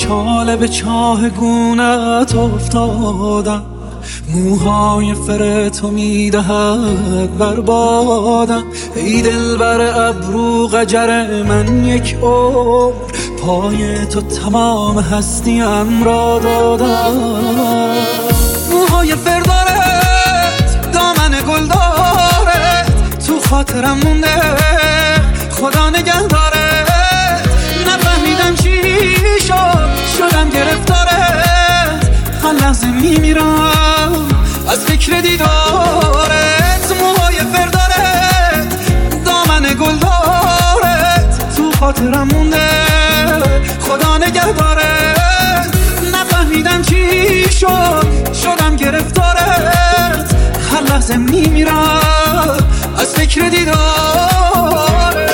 چاله به چاه گونت افتادم، موهای فر تو میدهد بربادم. ای دلبر ابرو قجر من یک عمر، پای تو تمام هستیم را دادم. موهای فر دارد، دامن گل دارد، تو خاطرم مونده خدا نگه دارد. نفهمیدم چی شدم گرفتارت، هر لحظه میمیرم از فکر دیدارت. موهای فر دارد، دامن گل دارد، تو خاطرم مونده خدا نگه دارد. نفهمیدم چی شدم گرفتارت، هر لحظه میمیرم از فکر دیدارت.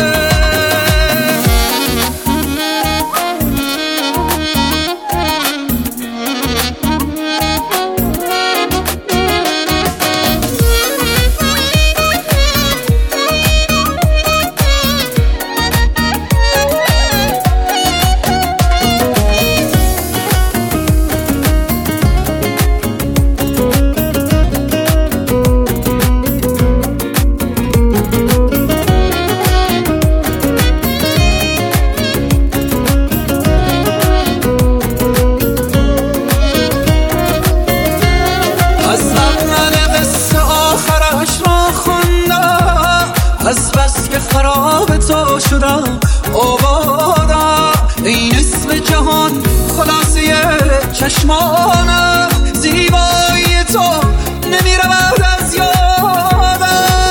از بس که خراب تو شدم آبادم، این اسم جهان خلاصه چشمانم. زیبایی تو نمیره بعد از یادم.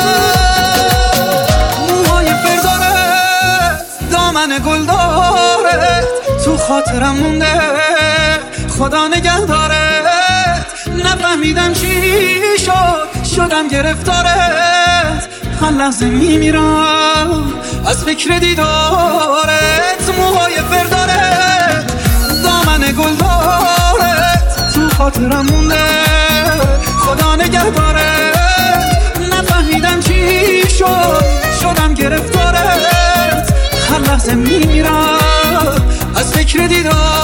موهای فر دارد، دامن گل دارد، تو خاطرم مونده خدا نگه دارد. نفهمیدم چی شدم گرفتارت، هر لحظه میمیرم از فکر دیدارت. موهای فر دارد، دامن گل دارد، تو خاطرم مونده خدا نگه دارد. نفهمیدم چی شدم گرفتارت، هر لحظه میمیرم از فکر دیدارت.